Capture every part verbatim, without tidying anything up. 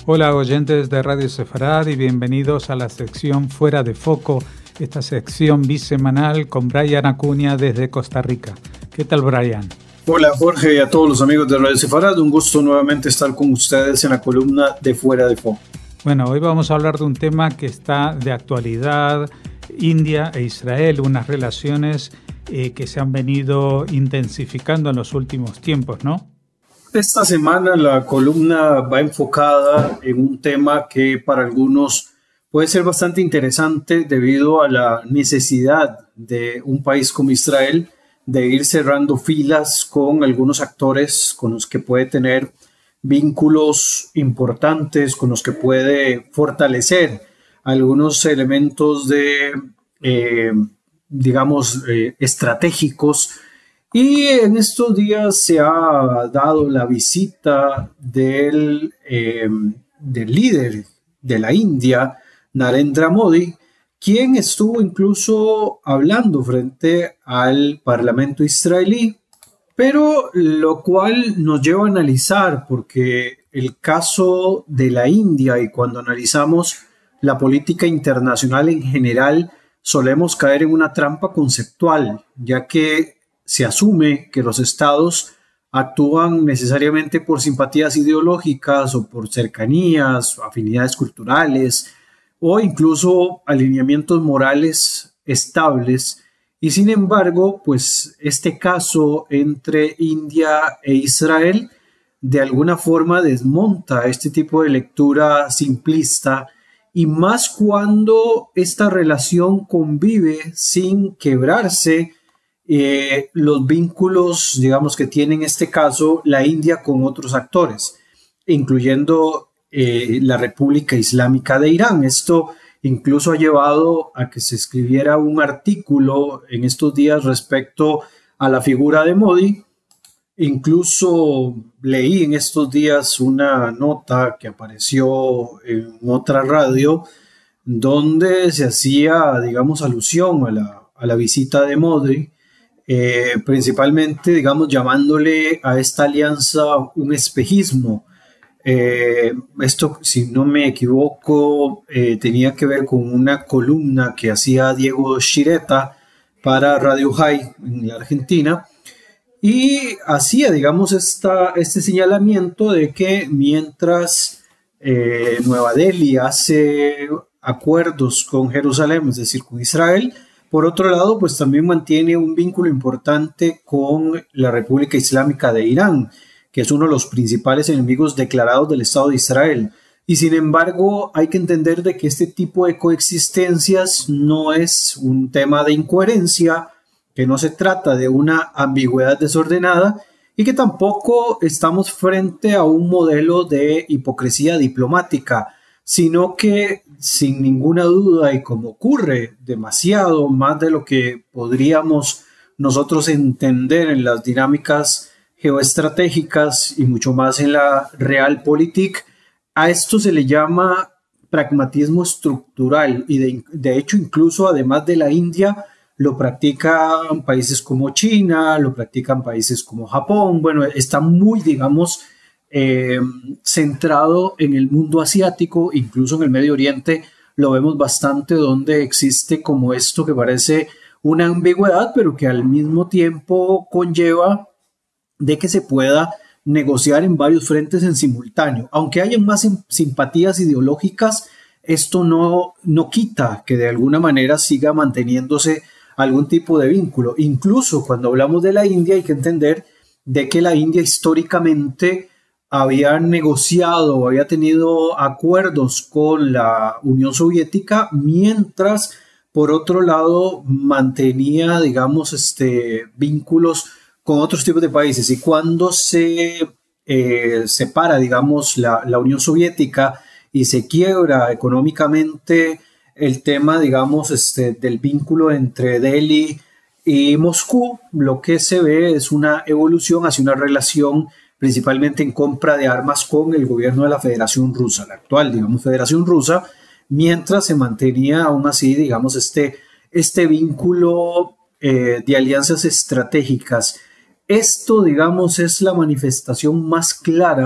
Hola oyentes de Radio Sefarad y bienvenidos a la sección Fuera de Foco, esta sección bisemanal con Brian Acuña desde Costa Rica. ¿Qué tal, Brian? Hola Jorge y a todos los amigos de Radio Sefarad, un gusto nuevamente estar con ustedes en la columna de Fuera de Foco. Bueno, hoy vamos a hablar de un tema que está de actualidad, India e Israel, unas relaciones eh, que se han venido intensificando en los últimos tiempos, ¿no? Esta semana la columna va enfocada en un tema que para algunos puede ser bastante interesante debido a la necesidad de un país como Israel de ir cerrando filas con algunos actores con los que puede tener vínculos importantes, con los que puede fortalecer algunos elementos de, eh, digamos, eh, estratégicos. Y en estos días se ha dado la visita del, eh, del líder de la India, Narendra Modi, quien estuvo incluso hablando frente al Parlamento israelí, pero lo cual nos lleva a analizar, porque el caso de la India y cuando analizamos la política internacional en general, solemos caer en una trampa conceptual, ya que se asume que los estados actúan necesariamente por simpatías ideológicas o por cercanías, afinidades culturales o incluso alineamientos morales estables. Y sin embargo, pues este caso entre India e Israel de alguna forma desmonta este tipo de lectura simplista, y más cuando esta relación convive sin quebrarse eh, los vínculos, digamos, que tiene en este caso la India con otros actores, incluyendo eh, la República Islámica de Irán. Esto incluso ha llevado a que se escribiera un artículo en estos días respecto a la figura de Modi. Incluso leí en estos días una nota que apareció en otra radio donde se hacía, digamos, alusión a la, a la visita de Modi, eh, principalmente, digamos, llamándole a esta alianza un espejismo. Eh, esto, si no me equivoco, eh, tenía que ver con una columna que hacía Diego Schiretta para Radio High en la Argentina, y hacía, digamos, esta, este señalamiento de que mientras eh, Nueva Delhi hace acuerdos con Jerusalén, es decir, con Israel, por otro lado, pues también mantiene un vínculo importante con la República Islámica de Irán, que es uno de los principales enemigos declarados del Estado de Israel. Y sin embargo, hay que entender de que este tipo de coexistencias no es un tema de incoherencia, que no se trata de una ambigüedad desordenada y que tampoco estamos frente a un modelo de hipocresía diplomática, sino que sin ninguna duda, y como ocurre demasiado más de lo que podríamos nosotros entender en las dinámicas geoestratégicas y mucho más en la realpolitik, a esto se le llama pragmatismo estructural, y de, de hecho incluso además de la India lo practican países como China, lo practican países como Japón. Bueno, está muy, digamos, eh, centrado en el mundo asiático, incluso en el Medio Oriente lo vemos bastante, donde existe como esto que parece una ambigüedad, pero que al mismo tiempo conlleva de que se pueda negociar en varios frentes en simultáneo. Aunque haya más simpatías ideológicas, esto no, no quita que de alguna manera siga manteniéndose algún tipo de vínculo. Incluso cuando hablamos de la India hay que entender de que la India históricamente había negociado, había tenido acuerdos con la Unión Soviética, mientras por otro lado mantenía, digamos, este, vínculos con otros tipos de países. Y cuando se eh, separa, digamos, la, la Unión Soviética y se quiebra económicamente el tema, digamos, este, del vínculo entre Delhi y Moscú, lo que se ve es una evolución hacia una relación principalmente en compra de armas con el gobierno de la Federación Rusa, la actual, digamos, Federación Rusa, mientras se mantenía aún así, digamos, este, este vínculo eh, de alianzas estratégicas. Esto, digamos, es la manifestación más clara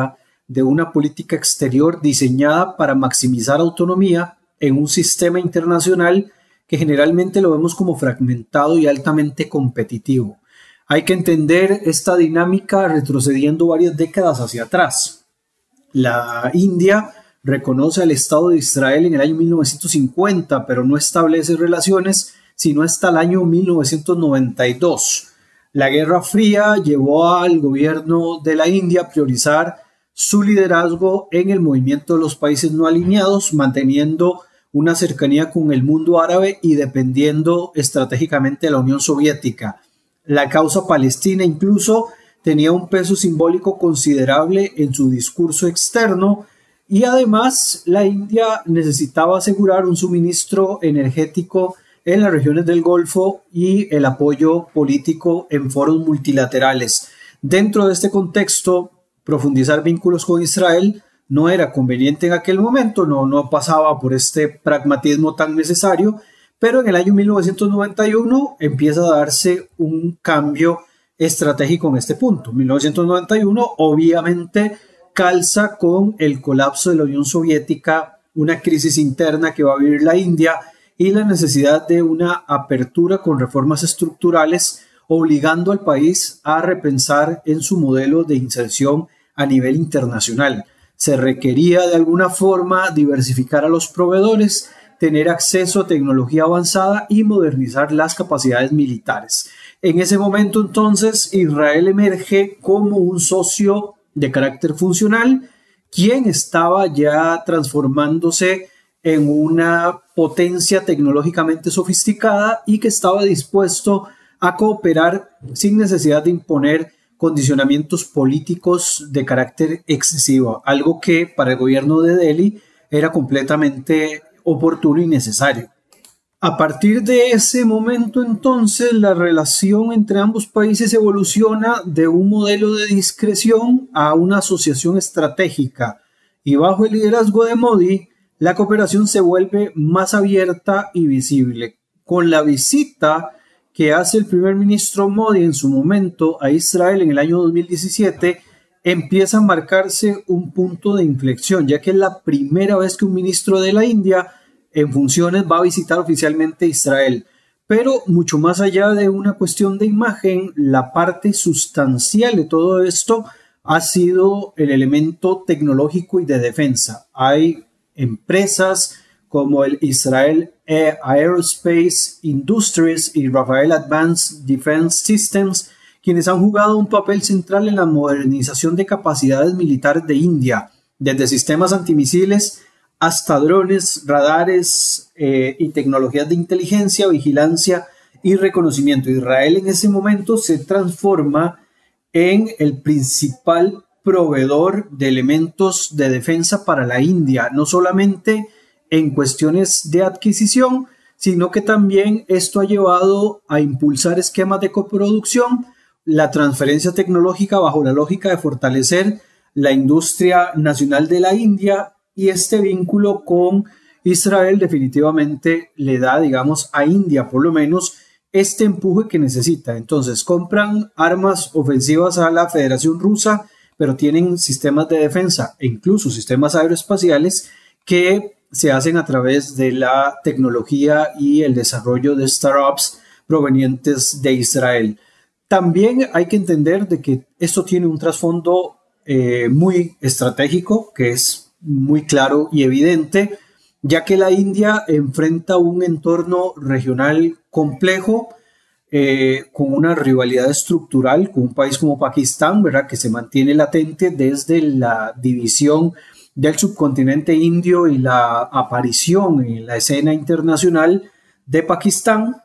de una política exterior diseñada para maximizar autonomía en un sistema internacional que generalmente lo vemos como fragmentado y altamente competitivo. Hay que entender esta dinámica retrocediendo varias décadas hacia atrás. La India reconoce al Estado de Israel en el año mil novecientos cincuenta, pero no establece relaciones sino hasta el año mil novecientos noventa y dos. La Guerra Fría llevó al gobierno de la India a priorizar su liderazgo en el movimiento de los países no alineados, manteniendo una cercanía con el mundo árabe y dependiendo estratégicamente de la Unión Soviética. La causa palestina incluso tenía un peso simbólico considerable en su discurso externo y además la India necesitaba asegurar un suministro energético en las regiones del Golfo y el apoyo político en foros multilaterales. Dentro de este contexto, profundizar vínculos con Israel no era conveniente en aquel momento, no, no pasaba por este pragmatismo tan necesario, pero en el año mil novecientos noventa y uno empieza a darse un cambio estratégico en este punto. mil novecientos noventa y uno obviamente calza con el colapso de la Unión Soviética, una crisis interna que va a vivir la India y la necesidad de una apertura con reformas estructurales, obligando al país a repensar en su modelo de inserción a nivel internacional. Se requería de alguna forma diversificar a los proveedores, tener acceso a tecnología avanzada y modernizar las capacidades militares. En ese momento entonces Israel emerge como un socio de carácter funcional, quien estaba ya transformándose en una potencia tecnológicamente sofisticada y que estaba dispuesto a cooperar sin necesidad de imponer condicionamientos políticos de carácter excesivo, algo que para el gobierno de Delhi era completamente oportuno y necesario. A partir de ese momento entonces la relación entre ambos países evoluciona de un modelo de discreción a una asociación estratégica y bajo el liderazgo de Modi la cooperación se vuelve más abierta y visible. Con la visita que hace el primer ministro Modi en su momento a Israel en el año dos mil diecisiete, empieza a marcarse un punto de inflexión, ya que es la primera vez que un ministro de la India en funciones va a visitar oficialmente Israel. Pero mucho más allá de una cuestión de imagen, la parte sustancial de todo esto ha sido el elemento tecnológico y de defensa. Hay empresas como el Israel Aerospace Industries y Rafael Advanced Defense Systems, quienes han jugado un papel central en la modernización de capacidades militares de India, desde sistemas antimisiles hasta drones, radares eh, y tecnologías de inteligencia, vigilancia y reconocimiento. Israel en ese momento se transforma en el principal proveedor de elementos de defensa para la India, no solamente en cuestiones de adquisición, sino que también esto ha llevado a impulsar esquemas de coproducción, la transferencia tecnológica bajo la lógica de fortalecer la industria nacional de la India, y este vínculo con Israel definitivamente le da, digamos, a India por lo menos este empuje que necesita. Entonces compran armas ofensivas a la Federación Rusa, pero tienen sistemas de defensa e incluso sistemas aeroespaciales que se hacen a través de la tecnología y el desarrollo de startups provenientes de Israel. También hay que entender de que esto tiene un trasfondo eh, muy estratégico, que es muy claro y evidente, ya que la India enfrenta un entorno regional complejo, eh, con una rivalidad estructural con un país como Pakistán, ¿verdad?, que se mantiene latente desde la división del subcontinente indio y la aparición en la escena internacional de Pakistán,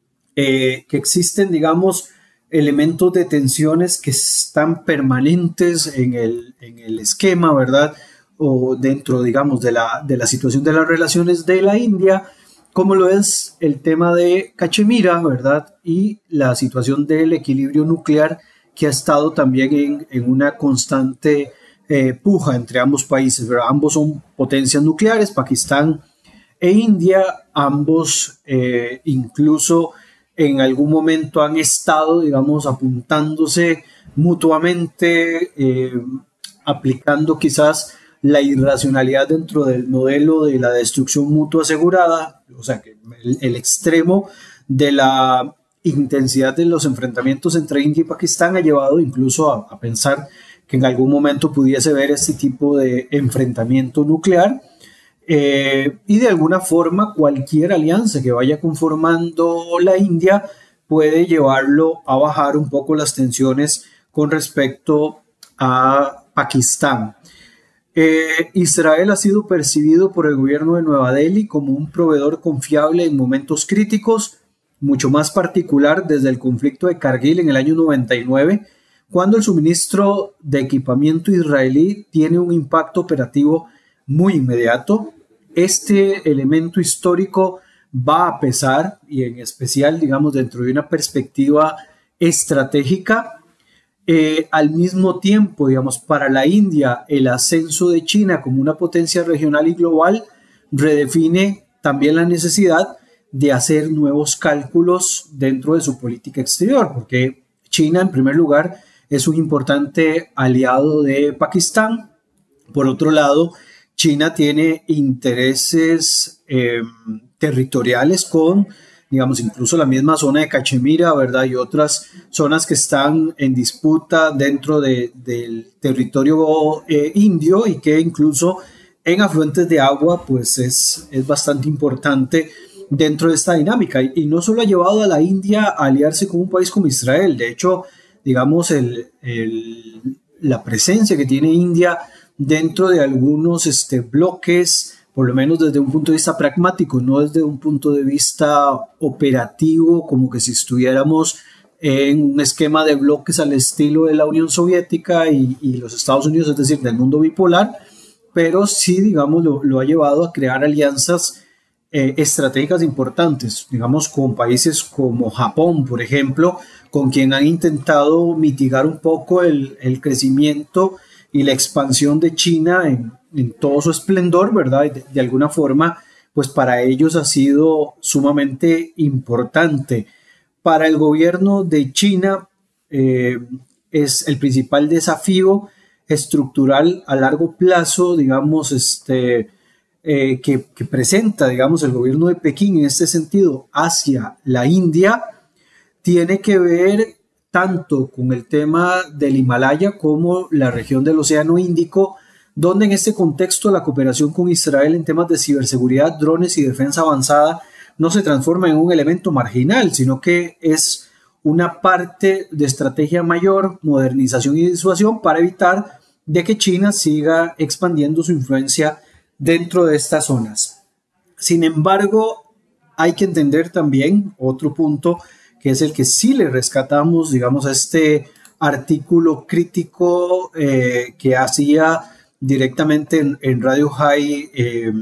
eh, que existen, digamos, elementos de tensiones que están permanentes en el, en el esquema, ¿verdad?, o dentro, digamos, de la, de la situación de las relaciones de la India, como lo es el tema de Cachemira, ¿verdad?, y la situación del equilibrio nuclear que ha estado también en, en una constante eh, puja entre ambos países, ¿verdad? Ambos son potencias nucleares, Pakistán e India, ambos eh, incluso en algún momento han estado, digamos, apuntándose mutuamente, eh, aplicando quizás la irracionalidad dentro del modelo de la destrucción mutua asegurada, o sea, que el, el extremo de la intensidad de los enfrentamientos entre India y Pakistán ha llevado incluso a, a pensar que en algún momento pudiese haber este tipo de enfrentamiento nuclear. Eh, y de alguna forma cualquier alianza que vaya conformando la India puede llevarlo a bajar un poco las tensiones con respecto a Pakistán. Eh, Israel ha sido percibido por el gobierno de Nueva Delhi como un proveedor confiable en momentos críticos, mucho más particular desde el conflicto de Kargil en el año noventa y nueve, cuando el suministro de equipamiento israelí tiene un impacto operativo muy inmediato. Este elemento histórico va a pesar, y en especial, digamos, dentro de una perspectiva estratégica. Eh, al mismo tiempo, digamos, para la India, el ascenso de China como una potencia regional y global redefine también la necesidad de hacer nuevos cálculos dentro de su política exterior, porque China, en primer lugar, es un importante aliado de Pakistán. Por otro lado, China tiene intereses eh, territoriales con, digamos, incluso la misma zona de Cachemira, ¿verdad? Y otras zonas que están en disputa dentro de, del territorio eh, indio, y que incluso en afluentes de agua, pues es, es bastante importante dentro de esta dinámica. Y, y no solo ha llevado a la India a aliarse con un país como Israel, de hecho, digamos, el, el, la presencia que tiene India dentro de algunos este, bloques, por lo menos desde un punto de vista pragmático, no desde un punto de vista operativo, como que si estuviéramos en un esquema de bloques al estilo de la Unión Soviética y, y los Estados Unidos, es decir, del mundo bipolar, pero sí, digamos, lo, lo ha llevado a crear alianzas eh, estratégicas importantes, digamos, con países como Japón, por ejemplo, con quien han intentado mitigar un poco el, el crecimiento y la expansión de China en, en todo su esplendor, ¿verdad? De, de alguna forma, pues para ellos ha sido sumamente importante. Para el gobierno de China eh, es el principal desafío estructural a largo plazo, digamos, este, eh, que, que presenta, digamos, el gobierno de Pekín en este sentido hacia la India, tiene que ver tanto con el tema del Himalaya como la región del Océano Índico, donde en este contexto la cooperación con Israel en temas de ciberseguridad, drones y defensa avanzada no se transforma en un elemento marginal, sino que es una parte de estrategia mayor, modernización y disuasión para evitar de que China siga expandiendo su influencia dentro de estas zonas. Sin embargo, hay que entender también otro punto, que es el que sí le rescatamos, digamos, a este artículo crítico eh, que hacía directamente en, en Radio High eh,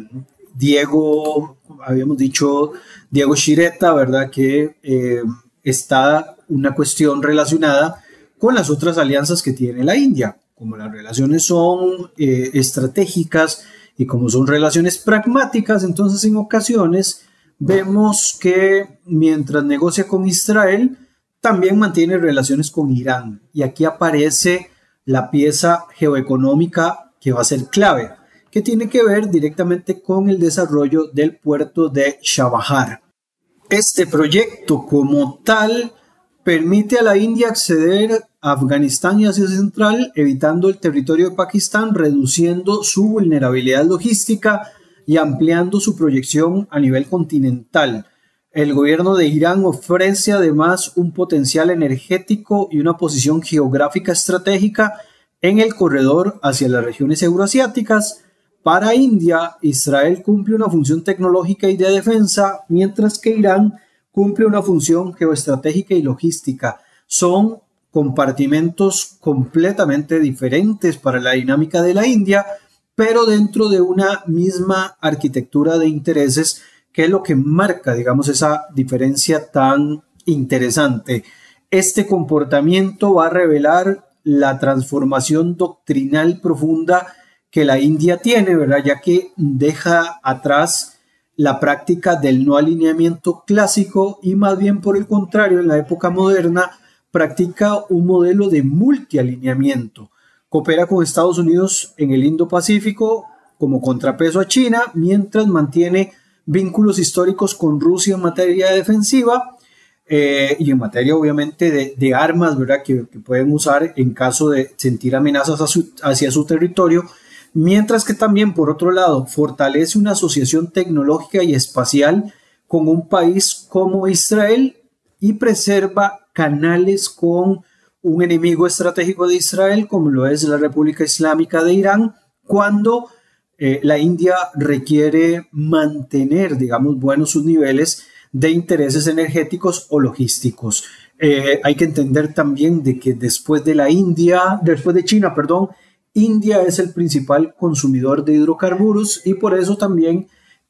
Diego, habíamos dicho Diego Shireta, ¿verdad? Que eh, está una cuestión relacionada con las otras alianzas que tiene la India. Como las relaciones son eh, estratégicas y como son relaciones pragmáticas, entonces en ocasiones vemos que mientras negocia con Israel, también mantiene relaciones con Irán. Y aquí aparece la pieza geoeconómica que va a ser clave, que tiene que ver directamente con el desarrollo del puerto de Chabahar. Este proyecto como tal permite a la India acceder a Afganistán y Asia Central, evitando el territorio de Pakistán, reduciendo su vulnerabilidad logística y ampliando su proyección a nivel continental. El gobierno de Irán ofrece además un potencial energético y una posición geográfica estratégica en el corredor hacia las regiones euroasiáticas. Para India, Israel cumple una función tecnológica y de defensa, mientras que Irán cumple una función geoestratégica y logística. Son compartimentos completamente diferentes para la dinámica de la India, pero dentro de una misma arquitectura de intereses, que es lo que marca, digamos, esa diferencia tan interesante. Este comportamiento va a revelar la transformación doctrinal profunda que la India tiene, ¿verdad? Ya que deja atrás la práctica del no alineamiento clásico y más bien por el contrario, en la época moderna, practica un modelo de multialineamiento, coopera con Estados Unidos en el Indo-Pacífico como contrapeso a China, mientras mantiene vínculos históricos con Rusia en materia defensiva eh, y en materia obviamente de, de armas, ¿verdad? Que, que pueden usar en caso de sentir amenazas a su, hacia su territorio, mientras que también, por otro lado, fortalece una asociación tecnológica y espacial con un país como Israel y preserva canales con un enemigo estratégico de Israel, como lo es la República Islámica de Irán, cuando eh, la India requiere mantener, digamos, buenos sus niveles de intereses energéticos o logísticos. Eh, hay que entender también de que después de la India, después de China, perdón, India es el principal consumidor de hidrocarburos y por eso también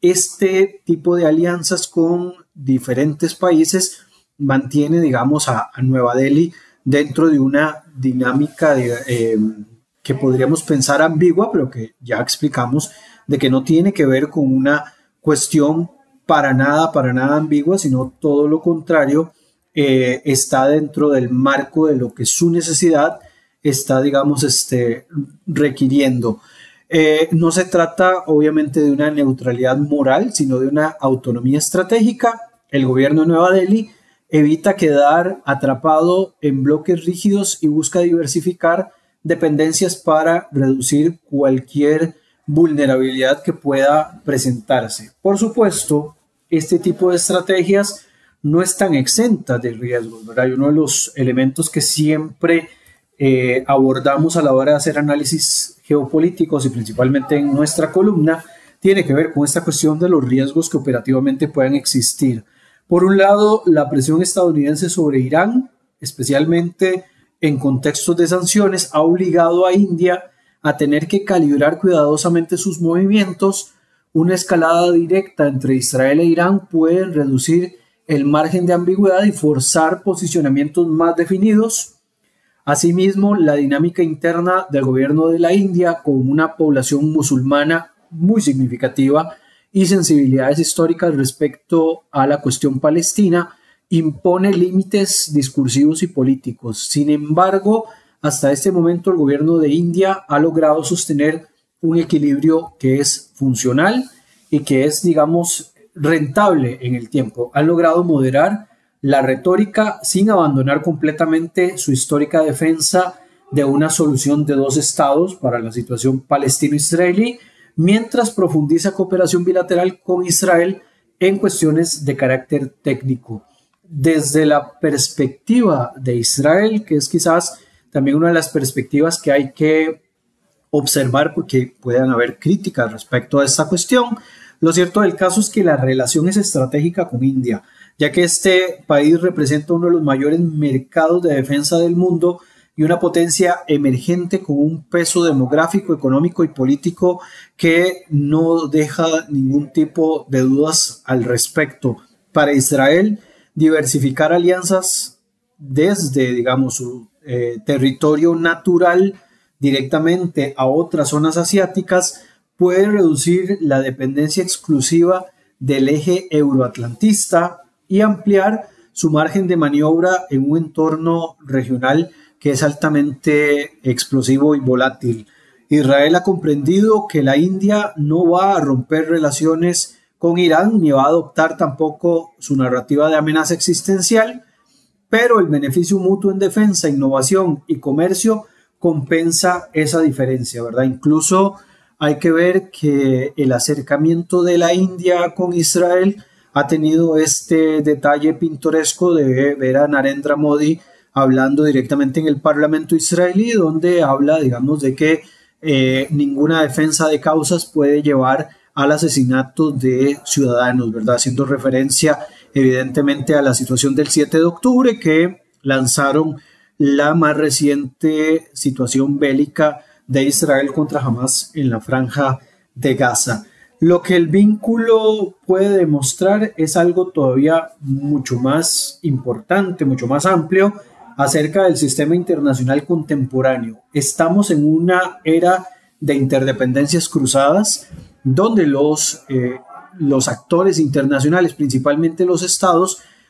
este tipo de alianzas con diferentes países mantiene, digamos, a, a Nueva Delhi dentro de una dinámica de, eh, que podríamos pensar ambigua, pero que ya explicamos, de que no tiene que ver con una cuestión para nada, para nada ambigua, sino todo lo contrario, eh, está dentro del marco de lo que su necesidad está, digamos, este, requiriendo. Eh, no se trata, obviamente, de una neutralidad moral, sino de una autonomía estratégica. El gobierno de Nueva Delhi evita quedar atrapado en bloques rígidos y busca diversificar dependencias para reducir cualquier vulnerabilidad que pueda presentarse. Por supuesto, este tipo de estrategias no están exentas de riesgos, ¿verdad? Y uno de los elementos que siempre eh, abordamos a la hora de hacer análisis geopolíticos y principalmente en nuestra columna tiene que ver con esta cuestión de los riesgos que operativamente pueden existir. Por un lado, la presión estadounidense sobre Irán, especialmente en contextos de sanciones, ha obligado a India a tener que calibrar cuidadosamente sus movimientos. Una escalada directa entre Israel e Irán puede reducir el margen de ambigüedad y forzar posicionamientos más definidos. Asimismo, la dinámica interna del gobierno de la India, con una población musulmana muy significativa y sensibilidades históricas respecto a la cuestión palestina, impone límites discursivos y políticos. Sin embargo, hasta este momento el gobierno de India ha logrado sostener un equilibrio que es funcional y que es, digamos, rentable en el tiempo. Han logrado moderar la retórica sin abandonar completamente su histórica defensa de una solución de dos estados para la situación palestino-israelí, mientras profundiza cooperación bilateral con Israel en cuestiones de carácter técnico. Desde la perspectiva de Israel, que es quizás también una de las perspectivas que hay que observar porque puedan haber críticas respecto a esta cuestión, lo cierto del caso es que la relación es estratégica con India, ya que este país representa uno de los mayores mercados de defensa del mundo y una potencia emergente con un peso demográfico, económico y político que no deja ningún tipo de dudas al respecto. Para Israel, diversificar alianzas desde, digamos, su eh, territorio natural directamente a otras zonas asiáticas puede reducir la dependencia exclusiva del eje euroatlantista y ampliar su margen de maniobra en un entorno regional que es altamente explosivo y volátil. Israel ha comprendido que la India no va a romper relaciones con Irán ni va a adoptar tampoco su narrativa de amenaza existencial, pero el beneficio mutuo en defensa, innovación y comercio compensa esa diferencia, ¿verdad? Incluso hay que ver que el acercamiento de la India con Israel ha tenido este detalle pintoresco de ver a Narendra Modi hablando directamente en el Parlamento israelí, donde habla, digamos, de que eh, ninguna defensa de causas puede llevar al asesinato de ciudadanos, ¿verdad? Haciendo referencia evidentemente a la situación del siete de octubre que lanzaron la más reciente situación bélica de Israel contra Hamas en la franja de Gaza. Lo que el vínculo puede demostrar es algo todavía mucho más importante, mucho más amplio acerca del sistema internacional contemporáneo. Estamos en una era de interdependencias cruzadas donde los, eh, los actores internacionales, principalmente los estados,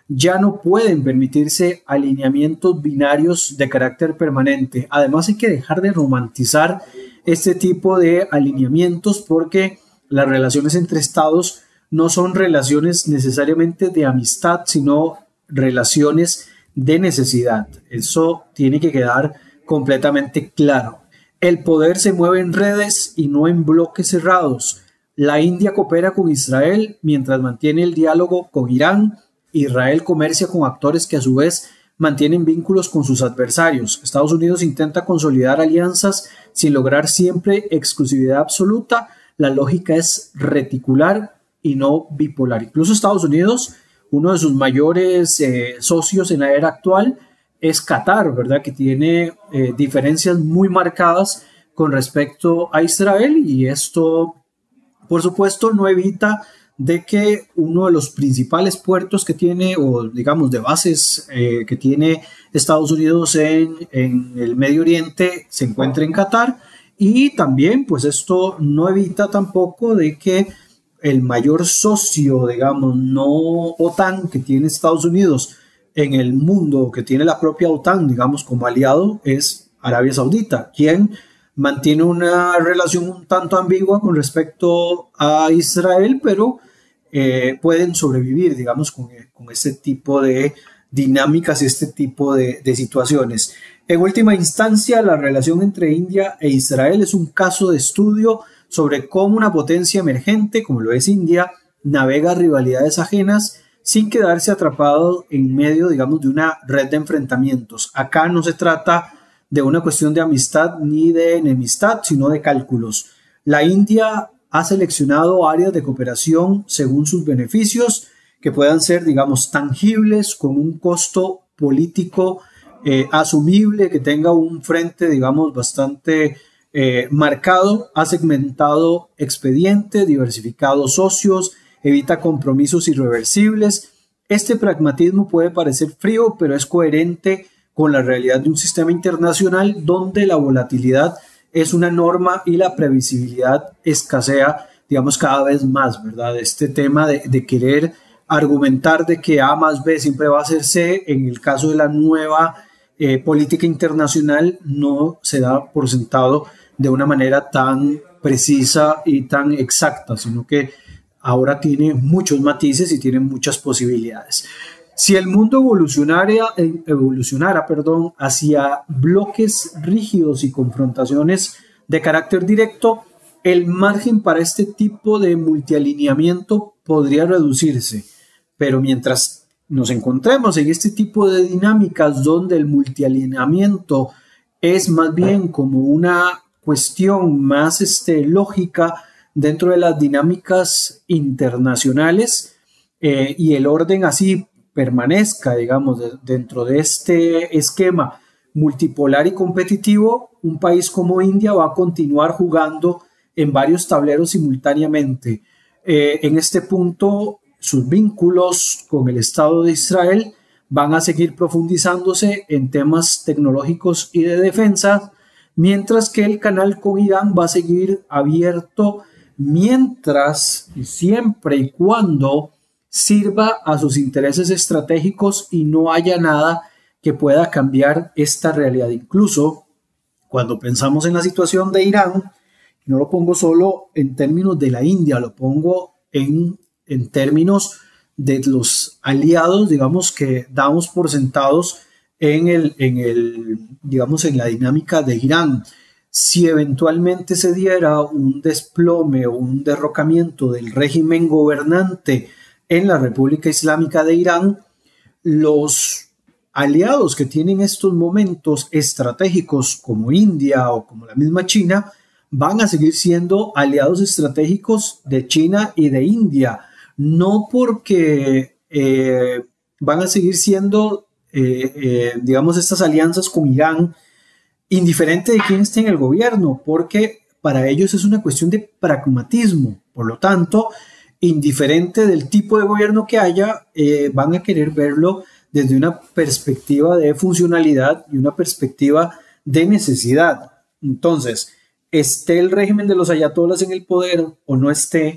ya no pueden permitirse alineamientos binarios de carácter permanente. Además, hay que dejar de romantizar este tipo de alineamientos porque las relaciones entre estados no son relaciones necesariamente de amistad, sino relaciones de necesidad. Eso tiene que quedar completamente claro. El poder se mueve en redes y no en bloques cerrados. La India coopera con Israel mientras mantiene el diálogo con Irán. Israel comercia con actores que a su vez mantienen vínculos con sus adversarios. Estados Unidos intenta consolidar alianzas sin lograr siempre exclusividad absoluta. La lógica es reticular y no bipolar. Incluso Estados Unidos, uno de sus mayores eh, socios en la era actual es Qatar, ¿verdad? Que tiene eh, diferencias muy marcadas con respecto a Israel, y esto, por supuesto, no evita de que uno de los principales puertos que tiene, o digamos de bases eh, que tiene Estados Unidos en, en el Medio Oriente, se encuentre en Qatar, y también pues esto no evita tampoco de que el mayor socio, digamos, no OTAN que tiene Estados Unidos en el mundo, que tiene la propia OTAN, digamos, como aliado, es Arabia Saudita, quien mantiene una relación un tanto ambigua con respecto a Israel, pero eh, pueden sobrevivir, digamos, con, con este tipo de dinámicas y este tipo de, de situaciones. En última instancia, la relación entre India e Israel es un caso de estudio sobre cómo una potencia emergente, como lo es India, navega rivalidades ajenas sin quedarse atrapado en medio, digamos, de una red de enfrentamientos. Acá no se trata de una cuestión de amistad ni de enemistad, sino de cálculos. La India ha seleccionado áreas de cooperación según sus beneficios, que puedan ser, digamos, tangibles, con un costo político eh, asumible, que tenga un frente, digamos, bastante eh, marcado. Ha segmentado expediente, diversificado socios, evita compromisos irreversibles. Este pragmatismo puede parecer frío, pero es coherente con la realidad de un sistema internacional donde la volatilidad es una norma y la previsibilidad escasea, digamos, cada vez más, ¿verdad? Este tema de, de querer argumentar de que A más B siempre va a ser C, en el caso de la nueva eh, política internacional, no se da por sentado de una manera tan precisa y tan exacta, sino que ahora tiene muchos matices y tiene muchas posibilidades. Si el mundo evolucionara, evolucionara perdón, hacia bloques rígidos y confrontaciones de carácter directo, el margen para este tipo de multialineamiento podría reducirse. Pero mientras nos encontremos en este tipo de dinámicas donde el multialineamiento es más bien como una cuestión más este, lógica dentro de las dinámicas internacionales, eh, y el orden así permanezca, digamos, de, dentro de este esquema multipolar y competitivo, un país como India va a continuar jugando en varios tableros simultáneamente. Eh, en este punto, sus vínculos con el Estado de Israel van a seguir profundizándose en temas tecnológicos y de defensa, mientras que el canal con Irán va a seguir abierto mientras y siempre y cuando sirva a sus intereses estratégicos y no haya nada que pueda cambiar esta realidad. Incluso cuando pensamos en la situación de Irán, no lo pongo solo en términos de la India, lo pongo en, en términos de los aliados, digamos, que damos por sentados en el, en el, digamos, en la dinámica de Irán. Si eventualmente se diera un desplome o un derrocamiento del régimen gobernante en la República Islámica de Irán, los aliados que tienen estos momentos estratégicos como India o como la misma China van a seguir siendo aliados estratégicos de China y de India, no porque eh, van a seguir siendo, eh, eh, digamos, estas alianzas con Irán, indiferente de quién esté en el gobierno, porque para ellos es una cuestión de pragmatismo. Por lo tanto, indiferente del tipo de gobierno que haya, eh, van a querer verlo desde una perspectiva de funcionalidad y una perspectiva de necesidad. Entonces, esté el régimen de los ayatolas en el poder o no esté,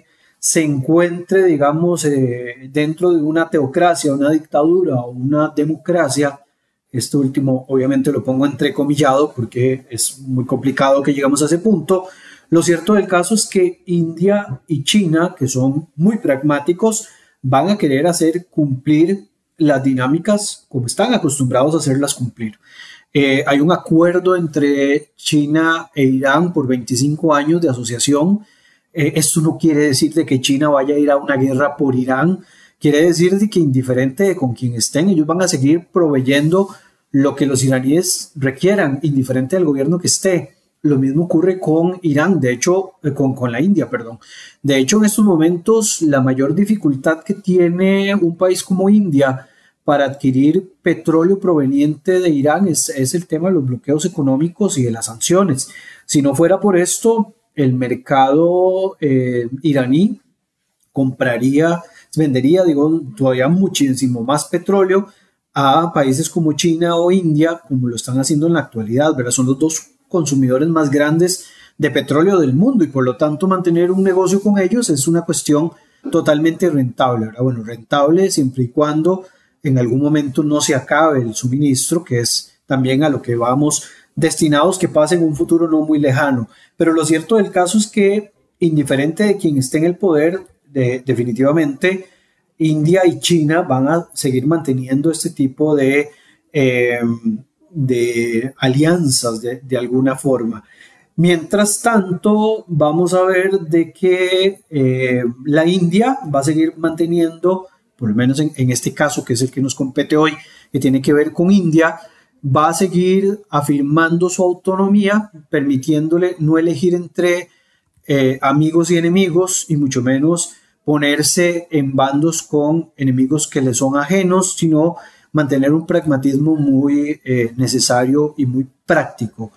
se encuentre, digamos, eh, dentro de una teocracia, una dictadura o una democracia. Esto último obviamente lo pongo entrecomillado porque es muy complicado que lleguemos a ese punto. Lo cierto del caso es que India y China, que son muy pragmáticos, van a querer hacer cumplir las dinámicas como están acostumbrados a hacerlas cumplir. Eh, hay un acuerdo entre China e Irán por veinticinco años de asociación. Eh, esto no quiere decir de que China vaya a ir a una guerra por Irán, quiere decir de que indiferente de con quién estén, ellos van a seguir proveyendo lo que los iraníes requieran, indiferente del gobierno que esté. Lo mismo ocurre con Irán, de hecho, eh, con, con la India, perdón. De hecho, en estos momentos, la mayor dificultad que tiene un país como India para adquirir petróleo proveniente de Irán es, es el tema de los bloqueos económicos y de las sanciones. Si no fuera por esto, el mercado eh, iraní compraría, vendería, digo, todavía muchísimo más petróleo a países como China o India, como lo están haciendo en la actualidad, ¿verdad? Son los dos consumidores más grandes de petróleo del mundo y por lo tanto mantener un negocio con ellos es una cuestión totalmente rentable, ¿verdad? Bueno, rentable siempre y cuando en algún momento no se acabe el suministro, que es también a lo que vamos destinados que pase en un futuro no muy lejano. Pero lo cierto del caso es que, indiferente de quien esté en el poder, de, definitivamente India y China van a seguir manteniendo este tipo de, eh, de alianzas de, de alguna forma. Mientras tanto, vamos a ver de que eh, la India va a seguir manteniendo, por lo menos en, en este caso, que es el que nos compete hoy, que tiene que ver con India, va a seguir afirmando su autonomía, permitiéndole no elegir entre eh, amigos y enemigos, y mucho menos ponerse en bandos con enemigos que le son ajenos, sino mantener un pragmatismo muy eh, necesario y muy práctico.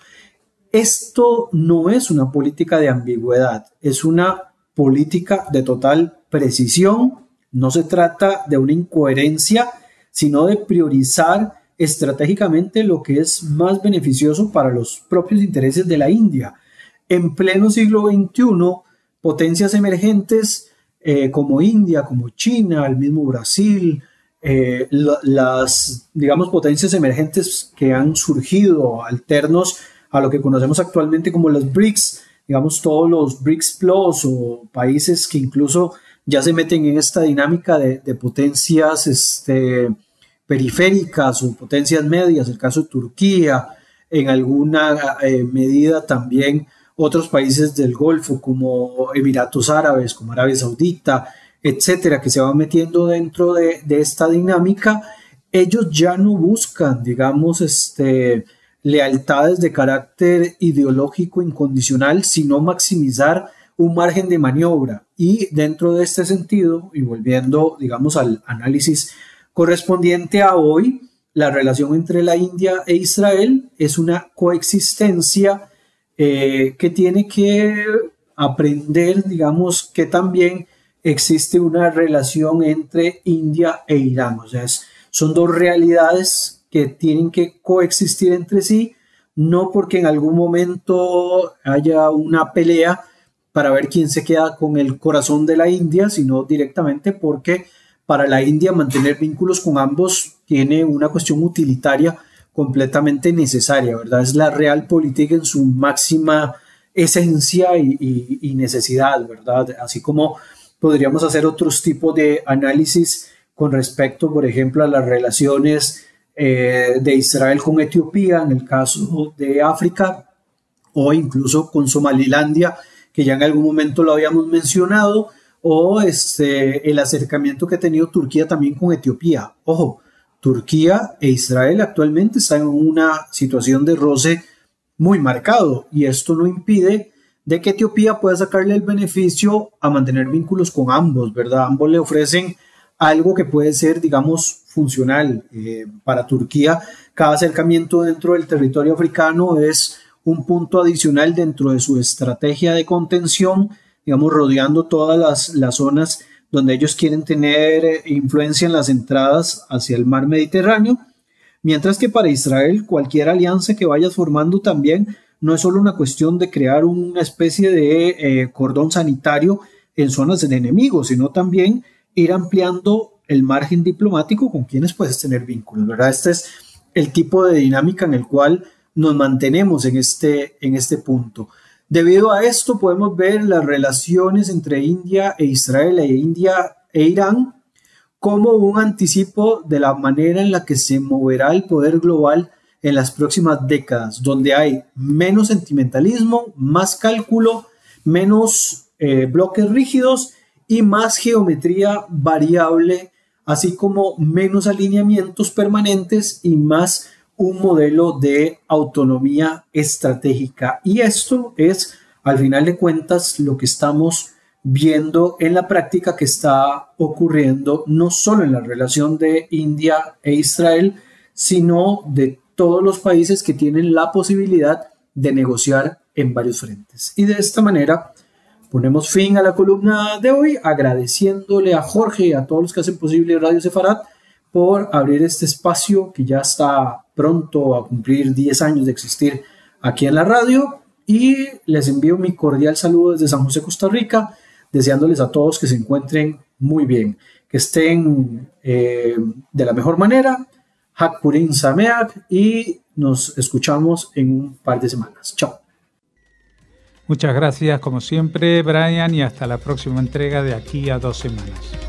Esto no es una política de ambigüedad, es una política de total precisión. No se trata de una incoherencia, sino de priorizar estratégicamente lo que es más beneficioso para los propios intereses de la India. En pleno siglo veintiuno, potencias emergentes eh, como India, como China, el mismo Brasil, eh, la, las, digamos, potencias emergentes que han surgido alternos a lo que conocemos actualmente como los BRICS, digamos todos los BRICS Plus o países que incluso ya se meten en esta dinámica de, de potencias este, periféricas o potencias medias, el caso de Turquía, en alguna eh, medida también otros países del Golfo como Emiratos Árabes, como Arabia Saudita, etcétera, que se van metiendo dentro de, de esta dinámica. Ellos ya no buscan, digamos, este, lealtades de carácter ideológico incondicional, sino maximizar un margen de maniobra. Y dentro de este sentido, y volviendo, digamos, al análisis correspondiente a hoy, la relación entre la India e Israel es una coexistencia eh, que tiene que aprender, digamos, que también existe una relación entre India e Irán. O sea, es, son dos realidades que tienen que coexistir entre sí, no porque en algún momento haya una pelea para ver quién se queda con el corazón de la India, sino directamente porque para la India mantener vínculos con ambos tiene una cuestión utilitaria completamente necesaria, ¿verdad? Es la realpolitik en su máxima esencia y, y, y necesidad, ¿verdad? Así como podríamos hacer otros tipos de análisis con respecto, por ejemplo, a las relaciones eh, de Israel con Etiopía, en el caso de África, o incluso con Somalilandia, que ya en algún momento lo habíamos mencionado, o este, el acercamiento que ha tenido Turquía también con Etiopía. Ojo, Turquía e Israel actualmente están en una situación de roce muy marcado, y esto no impide de que Etiopía pueda sacarle el beneficio a mantener vínculos con ambos, ¿verdad? Ambos le ofrecen algo que puede ser, digamos, funcional eh, para Turquía. Cada acercamiento dentro del territorio africano es un punto adicional dentro de su estrategia de contención, digamos, rodeando todas las, las zonas donde ellos quieren tener influencia en las entradas hacia el mar Mediterráneo, mientras que para Israel cualquier alianza que vayas formando también no es solo una cuestión de crear una especie de eh, cordón sanitario en zonas de enemigos, sino también ir ampliando el margen diplomático con quienes puedes tener vínculos, ¿verdad? Este es el tipo de dinámica en el cual nos mantenemos en este, en este punto. Debido a esto podemos ver las relaciones entre India e Israel e India e Irán como un anticipo de la manera en la que se moverá el poder global en las próximas décadas, donde hay menos sentimentalismo, más cálculo, menos eh, bloques rígidos y más geometría variable, así como menos alineamientos permanentes y más un modelo de autonomía estratégica. Y esto es, al final de cuentas, lo que estamos viendo en la práctica que está ocurriendo no solo en la relación de India e Israel, sino de todos los países que tienen la posibilidad de negociar en varios frentes. Y de esta manera ponemos fin a la columna de hoy, agradeciéndole a Jorge y a todos los que hacen posible Radio Sefarat por abrir este espacio que ya está pronto a cumplir diez años de existir aquí en la radio, y les envío mi cordial saludo desde San José, Costa Rica, deseándoles a todos que se encuentren muy bien, que estén eh, de la mejor manera. Hak Purim Sameach, y nos escuchamos en un par de semanas. Chao. Muchas gracias como siempre, Brian, y hasta la próxima entrega de aquí a dos semanas.